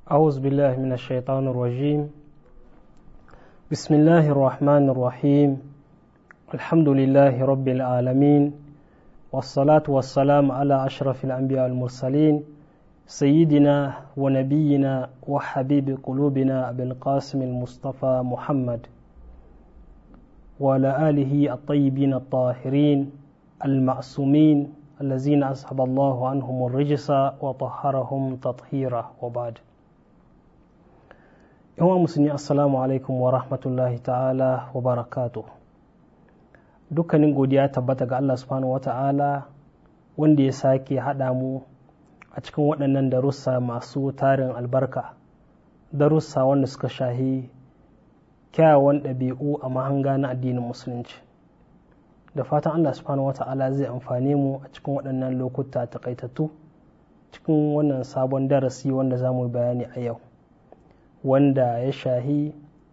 أعوذ بالله من الشيطان الرجيم. بسم الله الرحمن الرحيم. الحمد لله رب العالمين، والصلاة والسلام على أشرف الأنبياء والمرسلين، سيدنا ونبينا وحبيب قلوبنا أبي القاسم المصطفى محمد وعلى آله الطيبين الطاهرين المعصومين الذين أذهب الله عنهم الرجس وطهرهم تطهيرا، وبعد. yawan musulmi, assalamu alaikum wa rahmatullahi ta'ala wa barakatuh. Dukkanin godiya tabbata ga Allah subhanahu wa ta'ala wanda ya sake haɗa mu a cikin waɗannan darussa masu tarin albarka, darussa wanda suka shahi kyawawan ɗabi'u a mahanga na addinin musulunci. Da fatan Allah subhanahu wa ta'ala zai amfane mu a cikin waɗannan lokuta takaitattu cikin wannan sabon darasi wanda za mu bayani a yau, wanda ya shahi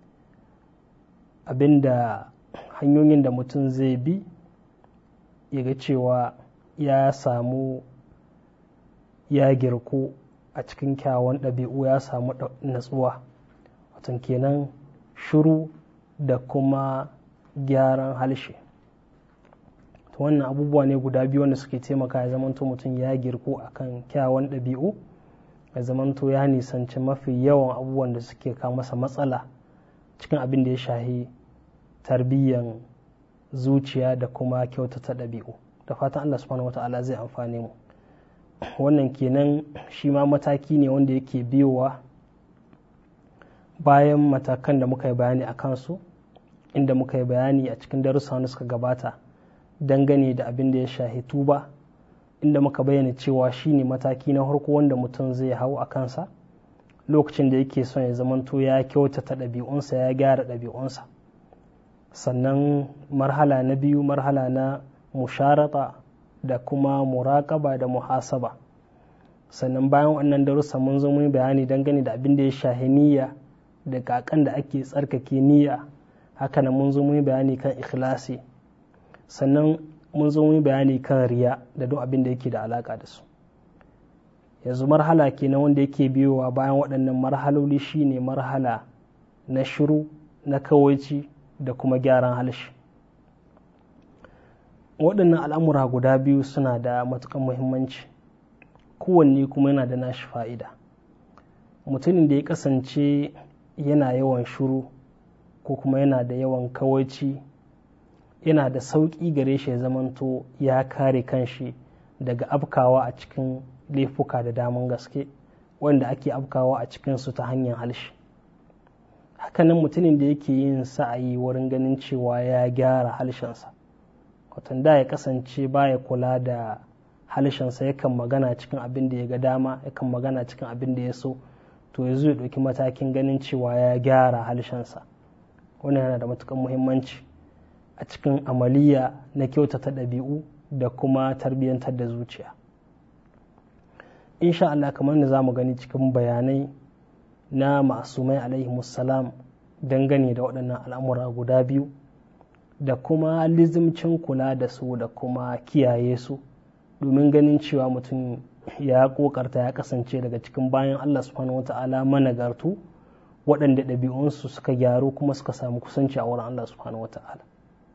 abinda hanyoyin da mutum zai bi ya ga cewa ya samu ya girku a cikin kyawun ɗabi'u, ya samu natsuwa, watan kenan shiru da kuma gyaran halshe. Wannan abubuwa ne guda biyu wanda suke taimaka ya zamanto mutum ya girku akan kyawun ɗabi'u, ya zamanto ya nisanci mafi yawan abubuwan da suke kawo masa matsala cikin abin da ya shahi tarbiyyan zuciya da kuma kyautata ɗabi'u. Da fatan Allah subhanahu wata'ala zai amfane mu. Wannan kenan shi ma mataki ne wanda yake biyowa bayan matakan da muka yi bayani a kansu, inda muka yi bayani a cikin darussa wanda suka gabata dangane da abin da ya shahi tuba, inda muka bayyana cewa shine mataki na farko wanda mutum zai hau a kansa lokacin da yake son ya zamanto ya kyautata ɗabi'unsa, ya gyara ɗabi'unsa. Sannan marhala na biyu, marhala na musharata da kuma muraƙaba da muhasaba. Sannan bayan wannan darussa mun zo mun bayani dangane da abin da ya shahi niyya da kakan da ake tsarkake niyya. Haka nan mun zo mun bayani kan ikhlasi. Sannan mun zo mun bayani kan riya da duk abin da yake da alaka da su. Yanzu marhala kenan wanda yake biyowa bayan waɗannan marhaloli shine marhala na shiru, na kawaici da kuma gyaran halshi. Waɗannan al'amura guda biyu suna da matuƙar muhimmanci, kowanne kuma yana da nashi fa'ida. Mutumin da ya kasance yana yawan shiru ko kuma yana da yawan kawaici, yana da sauƙi gare shi ya zamanto ya kare kanshi daga afkawa a cikin laifuka da daman gaske wanda ake afkawa a cikinsu ta hanyar halshi. Hakanan mutumin da yake yin sa'ayi wurin ganin cewa ya gyara halshensa, watan da ya kasance baya kula da halshensa, yakan magana cikin abin da ya ga dama, yakan magana cikin abin da ya so, to yanzu ya ɗauki matakin ganin cewa ya gyara halshensa. Wannan yana da matuƙar muhimmanci a cikin amaliya na kyautata ɗabi'u da kuma tarbiyyantar da zuciya. Insha Allah, kamar da za mu gani cikin bayanai na ma'asumai alaihimussalam dangane da waɗannan al'amura guda biyu da kuma lizimcin kula da su da kuma kiyaye su, domin ganin cewa mutum ya ƙoƙarta ya kasance daga cikin bayan Allah subhanahu wa ta'ala managartu waɗanda ɗabi'unsu suka gyaru kuma suka samu kusanci a wurin Allah subhanahu wa ta'ala.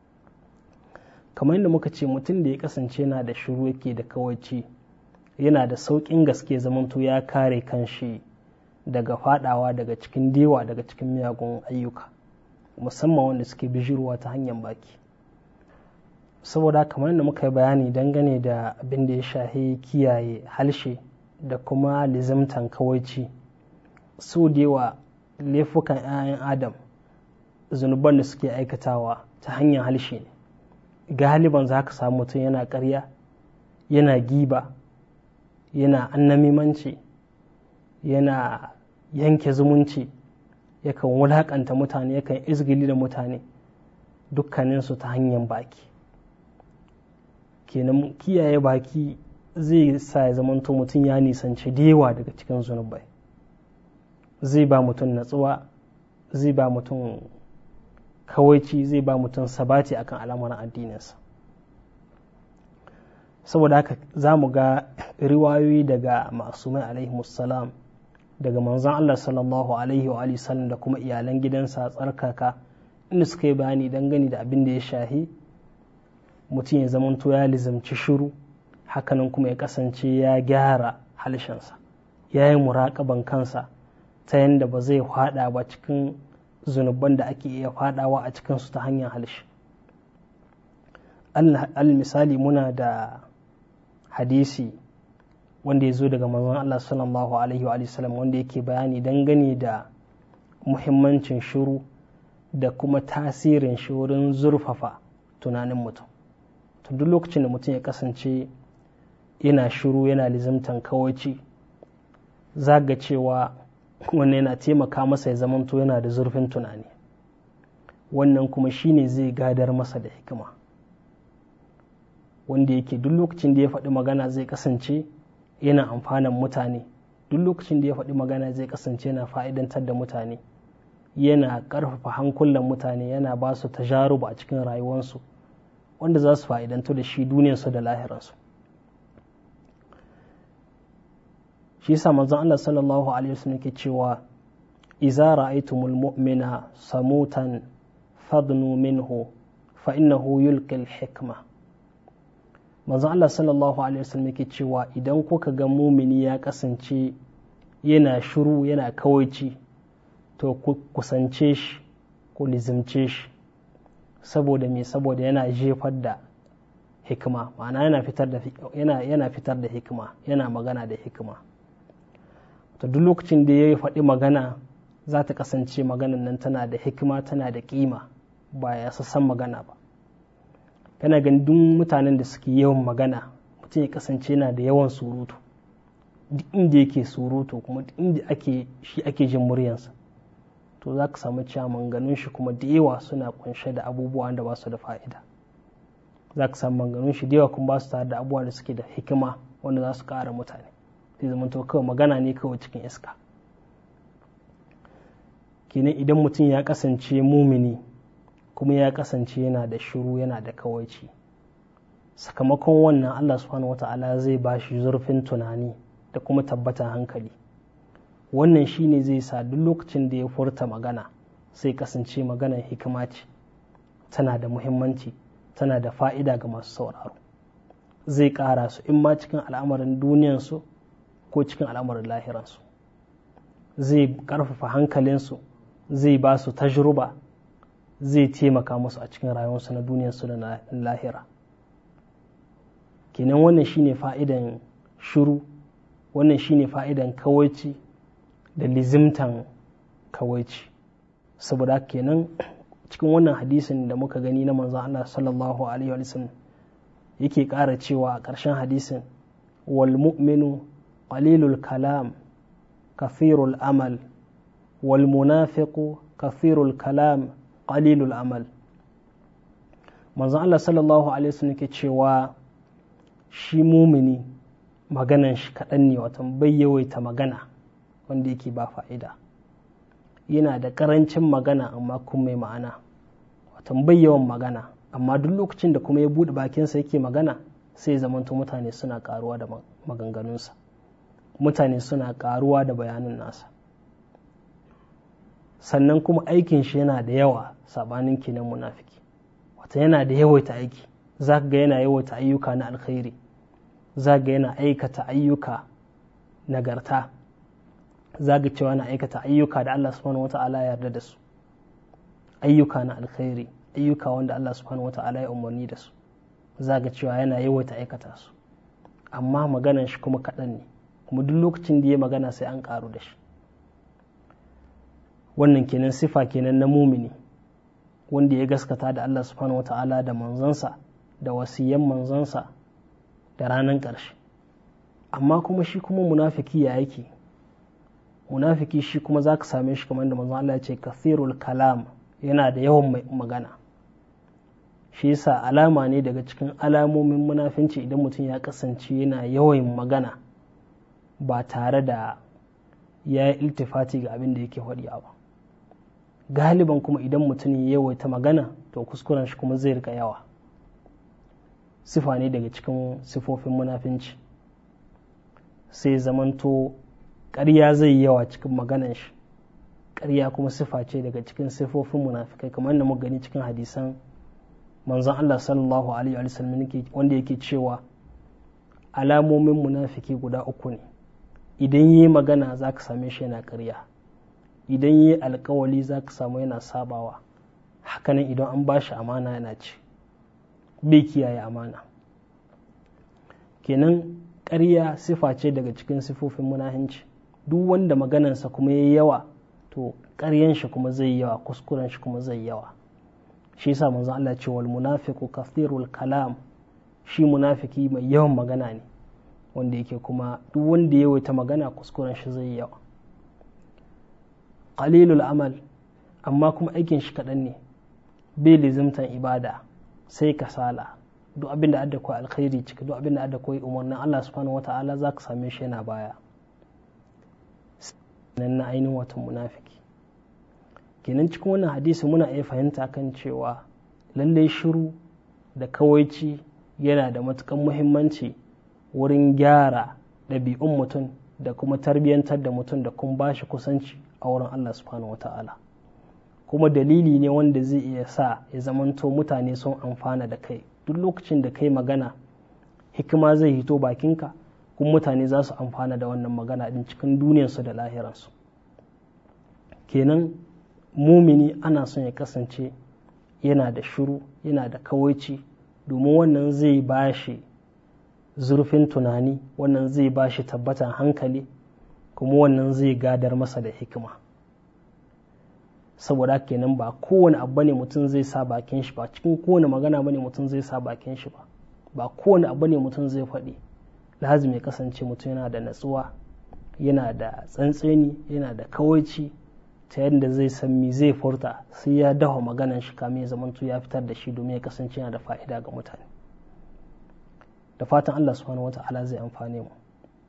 Kamar yadda muka ce, mutum da ya kasance yana da shiru, yake da kawaici, yana da sauƙin gaske zamanto ya kare kanshi daga fadawa daga cikin dewa daga cikin miyagun ayyuka, musamman wanda suke bijirwa ta hanyar baki. Saboda kamar yadda muka yi bayani dangane da abin da ya shahi kiyaye halshe da kuma lizimtan kawaici, su dewa laifukan 'ya'yan adam, zunuban da suke aikatawa ta hanyar halshe ne. Galiban za ka samu mutum yana ƙarya, yana giba, yana annamimanci, yana yanke zumunci, yakan wulaƙanta mutane, yakan izgili da mutane, dukkaninsu ta hanyar baki. Kenan kiyaye baki zai sa ya zamanto mutum ya nisanci dewa daga cikin zunubai, zai ba mutum natsuwa, zai ba mutum kawaici, zai ba mutum sabati akan al'amuran addininsa. Saboda haka za mu ga riwayoyi daga ma'asumai alaihimussalam daga manzon Allah sallallahu alaihi wa sallam da kuma iyalan gidansa tsarkaka, inda suka yi bayani dangane da abin da ya shahi mutum ya zamanto ya lizamci shiru, hakanan kuma ya kasance ya gyara halshensa, ya yi muraƙaban kansa ta yadda ba zai faɗa ba cikin zunuban da ake iya faɗawa a cikinsu ta hanyar halshe. al misali muna da hadisi wanda ya zo daga manzon Allah sallallahu alaihi wa sallam wanda yake bayani dangane da muhimmancin shiru da kuma tasirin shi wurin zurfafa tunanin mutum. To duk lokacin da mutum ya kasance yana shiru yana lizimtan kawaici, zaga cewa wannan yana taimaka masa ya zamanto yana da zurfin tunani, wannan kuma shine zai gadar masa da hikima, wanda yake duk lokacin da ya faɗi magana zai kasance yana amfanan mutane, duk lokacin da ya faɗi magana zai kasance yana fa'idantar da mutane, yana ƙarfafa hankulan mutane, yana ba su tajaruba a cikin rayuwarsu wanda za su fa'idantu da shi duniyarsu da lahiransu. shi yasa manzon Allah sallallahu alaihi wasallam yake cewa idza ra'aytumul mu'mina samutan fadnu minhu fa innahu yulqil hikma. Manzon Allah sallallahu alaihi wasallam yake cewa idan kuka ga mumini ya kasance yana shiru yana kawaici, to ku kusance shi, ku lizimce shi. Saboda me? Saboda yana jefar da hikima, ma'ana yana fitar da hikima, yana magana da hikima. To duk lokacin da ya faɗi magana za ta kasance maganan nan tana da hikima, tana da ƙima, ba ya sassan magana ba. Kana ganin duk mutanen da suke yawan magana, mutum ya kasance yana da yawan surutu, duk inda yake surutu kuma duk inda ake jin muryansa, to za ka samu cewa maganganun shi kuma da yawa suna kunshe da abubuwan da ba su da fa'ida. Za ka samu maganganun shi da yawa kuma ba su tare da abubuwan da suke da hikima wanda za su ƙara mutane. Zai zama to kawai magana ne kawai cikin iska. Kenan idan mutum ya kasance mumini kuma ya kasance yana da shiru yana da kawaici, sakamakon wannan Allah subhanahu wata'ala zai ba shi zurfin tunani da kuma tabbatan hankali. Wannan shine zai sa duk lokacin da ya furta magana sai kasance maganar hikima ce, tana da muhimmanci, tana da fa'ida ga masu sauraro. Zai ƙara su in ma cikin al'amarin duniyansu ko cikin al'amarin lahiransu. Zai ƙarfafa hankalinsu, zai ba su tajruba, zai taimaka musu a cikin rayuwarsu na duniyarsu da na lahira. Kenan wannan shine fa'idan shiru, wannan shine fa'idan kawaici da lizimtan kawaici. Saboda kenan cikin wannan hadisin da muka gani na manzon Allah sallallahu alaihi wa sallam yake ƙara cewa a ƙarshen hadisin, wal mu'minu qalilul kalam kathirul amal wal munafiqu kathirul kalam qalilul amal. Manzon Allah sallallahu alaihi wasallam yake cewa shi mumini maganan shi kaɗan ne, watan bai yawaita magana wanda yake ba fa'ida, yana da ƙarancin magana amma kuma mai ma'ana, watan bai yawan magana, amma duk lokacin da kuma ya buɗe bakinsa yake magana sai zamanto mutane suna ƙaruwa da maganganunsa, mutane suna ƙaruwa da bayanin nasa. Sannan kuma aikin shi yana da yawa, sabanin kenan munafiki, wata yana da yawaita aiki, za ga yana yawaita ayyuka na alkhairi, za ga yana aikata ayyuka nagarta, za ga cewa yana aikata ayyuka da Allah subhanahu wata'ala ya yarda da su, ayyuka na alkhairi, ayyuka wanda Allah subhanahu wata'ala ya umarni da su, za ga cewa yana yawaita aikata su, amma maganan shi kuma kaɗan ne, kuma duk lokacin da ya magana sai an ƙaru da shi. Wannan kenan sifa kenan na mumini wanda ya gaskata da Allah subhanahu wata'ala da manzansa da wasiyan manzansa da ranar ƙarshe. Amma kuma shi kuma munafiki ya yake? Munafiki shi kuma za ka same shi kamar da manzon Allah ya ce kathirul kalam, yana da yawan magana. Shi yasa alama ne daga cikin alamomin munafinci idan mutum ya kasance yana yawan magana ba tare da ya yi iltifati ga abin da yake faɗi ba. Galiban kuma idan mutum ya yawaita magana to kuskuren shi kuma zai rika yawa. Sifa ne daga cikin sifofin munafinci. Sai zamanto ƙarya zai yi yawa cikin maganan shi. Ƙarya kuma sifa ce daga cikin sifofin munafikai, kamar yadda muka gani cikin hadisan manzon Allah sallallahu alaihi wa sallam wanda yake cewa alamomin munafiki guda uku ne. Idan yi magana za ka same shi yana ƙarya, idan yi alkawali za ka samu yana sabawa, hakanan idan an ba shi amana yana ci, bai kiyaye amana. Kenan ƙarya sifa ce daga cikin sifofin munahinci. Duk wanda maganansa kuma ya yi yawa, to ƙaryan shi kuma zai yi yawa, kuskuren shi kuma zai yi yawa. Shi yasa manzon Allah ce wal munafiqu kathirul kalam, shi munafiki mai yawan magana ne, wanda yake kuma duk wanda ya yawaita magana kuskuren shi zai yi yawa. Qalilul amal, amma kuma aikin shi kaɗan ne, bai lizimtan ibada sai kasala. Duk abin da adda koyi alkhairi ciki, duk abin da adda koyi umarnin Allah subhanahu wata'ala za ka same shi yana baya. Nan na ainihin watan munafiki. Kenan cikin wannan hadisi muna iya fahimta kan cewa lallai shiru da kawaici yana da matukan muhimmanci wurin gyara ɗabi'un mutum da kuma tarbiyyantar da mutum da kuma bashi kusanci a wurin Allah subhanahu wata'ala. Kuma dalili ne wanda zai iya sa ya zamanto mutane sun amfana da kai. Duk lokacin da kai magana hikima zai hito bakinka, kuma mutane za su amfana da wannan magana din cikin duniyarsu da lahiransu. Kenan mumini ana son ya kasance yana da shiru, yana da kawaici, domin wannan zai ba shi zurfin tunani, wannan zai ba shi tabbatan hankali, kuma wannan zai gadar masa da hikima. Saboda kenan ba kowane abu ne mutum zai sa bakin shi ba, cikin kowane magana bane mutum zai sa bakin shi ba, ba kowane abu ne mutum zai faɗi. Lazim ya kasance mutum yana da natsuwa, yana da tsantseni, yana da kawaici, ta yadda zai san me zai furta, sai ya dafa maganan shi kamin ya zamanto ya fitar da shi domin ya kasance yana da fa'ida ga mutane. Da fatan Allah subhanahu wata'ala zai amfane mu.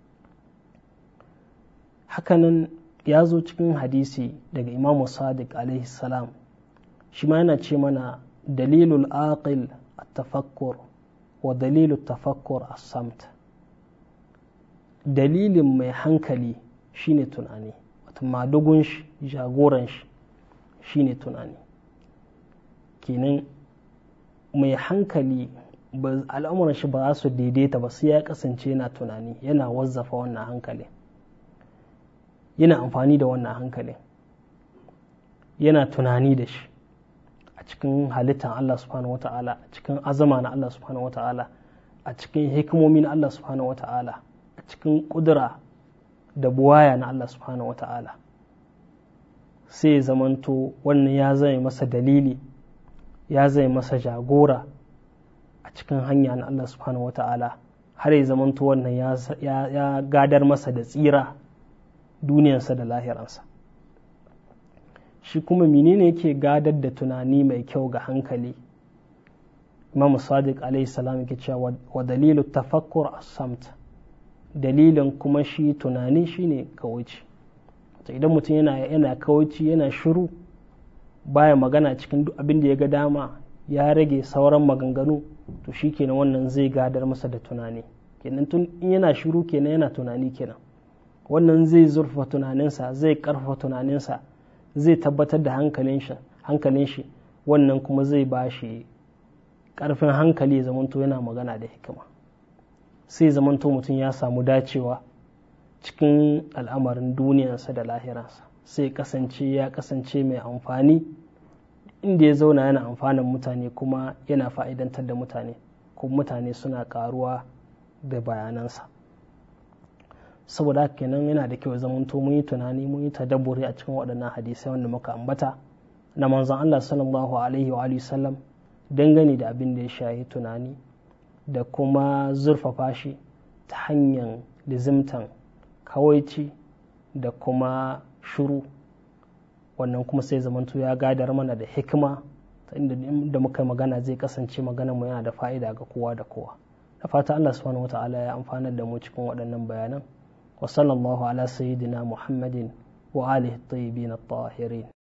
Hakanan ya zo cikin hadisi daga Imamu Sadiq alaihi salam, shi ma yana ce mana dalilul aqil at-tafakkur wa dalilul tafakkur as-samt. Dalilin mai hankali shine tunani, wato madugun shi, jagoran shi shine tunani. Kenan mai hankali al'amuran shi ba za su daidaita ba sai ya kasance yana tunani, yana wazzafa wannan hankali, yana amfani da wannan hankalin, yana tunani da shi a cikin halittar Allah subhanahu wata'ala, a cikin azama na Allah subhanahu wata'ala, a cikin hikimomi na Allah subhanahu wata'ala, a cikin ƙudura da buwaya na Allah subhanahu wata'ala. Sai ya zamanto wannan ya zai masa dalili, ya zai masa jagora a cikin hanya na Allah subhanahu wata'ala, har ya zamanto wannan ya gadar masa da tsira duniyarsa da lahiransa. Shi kuma menene yake gadar da tunani mai kyau ga hankali? Imam Sadiq alaihi salam yake cewa wa dalilu tafakkur as-samt, dalilin kuma shi tunani shine kawaici. To idan mutum yana kawaici, yana shiru, baya magana cikin duk abin da ya ga dama, ya rage sauran maganganu, to shikenan wannan zai gadar masa da tunani. Kenan tun in yana shiru kenan yana tunani kenan. Wannan zai zurfa tunaninsa, zai karfafa tunaninsa, zai tabbatar da hankalin shi, wannan kuma zai ba shi karfin hankali ya zamanto yana magana da hikima. Sai zamanto mutum ya samu dacewa cikin al'amarin duniyarsa da lahiransa, sai ya kasance mai amfani, inda ya zauna yana amfanin mutane kuma yana fa'idantar da mutane, kuma mutane suna karuwa da bayanansa. Saboda haka kenan yana da kyau zamanto mun yi tunani, mun yi tadabburi a cikin waɗannan hadisai wanda muka ambata na manzon Allah sallallahu alaihi wa sallam dangane da abin da ya shahi tunani da kuma zurfafa shi ta hanyar lizimtan kawaici da kuma shuru. Wannan kuma sai zamanto ya gadar mana da hikima, ta inda muka magana zai kasance magana mu yana da fa'ida ga kowa da kowa. Da fata Allah subhanahu wata'ala ya amfanar da mu cikin waɗannan bayanan. Wa sallallahu ala sayyidina Muhammadin wa alihi at-tayyibin at-tahirin.